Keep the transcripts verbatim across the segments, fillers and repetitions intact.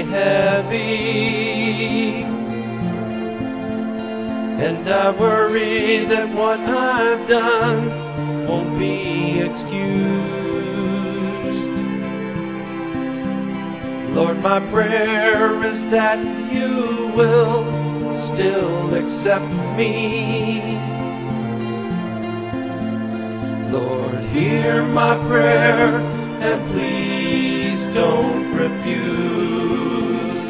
heavy, and I worry that what I've done won't be excused. Lord, my prayer is that you will still accept me. Lord, hear my prayer and please don't refuse.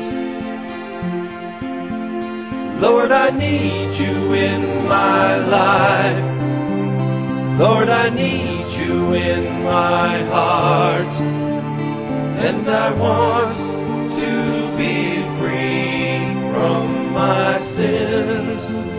Lord, I need you in my life. Lord, I need you in my heart. And I want to be free from my sins.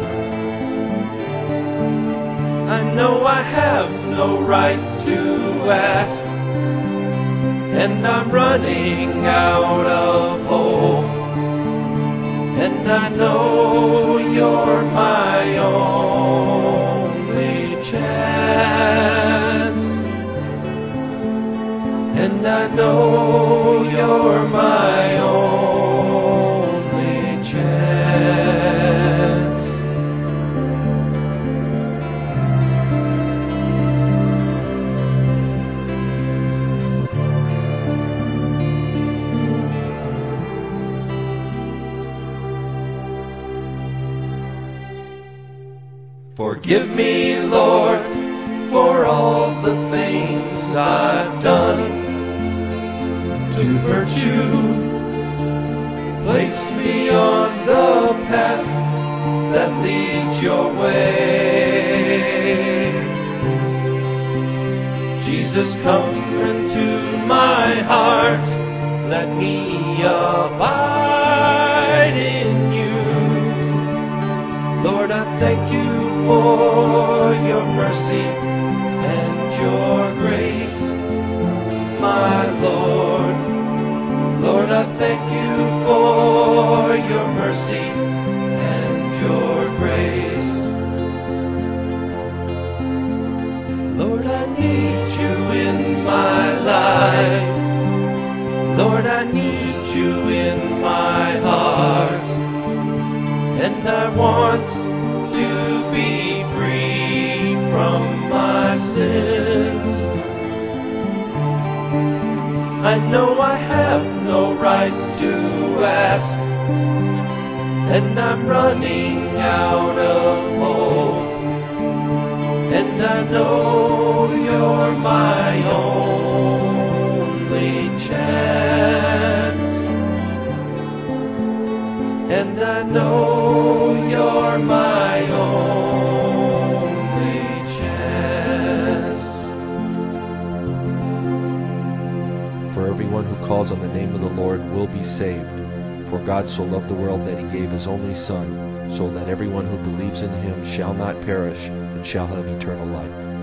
I know I have no right to ask, and I'm running out of hope. And I know you're my only chance. And I know you're my only chance. Forgive me, Lord, for all the things I've done to hurt you. Place me on the path that leads your way. Jesus, come into my heart. Let me abide in you. Lord, I thank you for your mercy and your grace, my Lord. Lord, I thank you for your mercy and your grace. Lord, I need you in my life. Lord, I need you in my heart. And I want to be free from my sins. I know I have no right to ask, and I'm running out of hope. And I know you're my only chance. And I know you're my only chance. For everyone who calls on the name of the Lord will be saved. For God so loved the world that he gave his only Son, so that everyone who believes in him shall not perish, but shall have eternal life.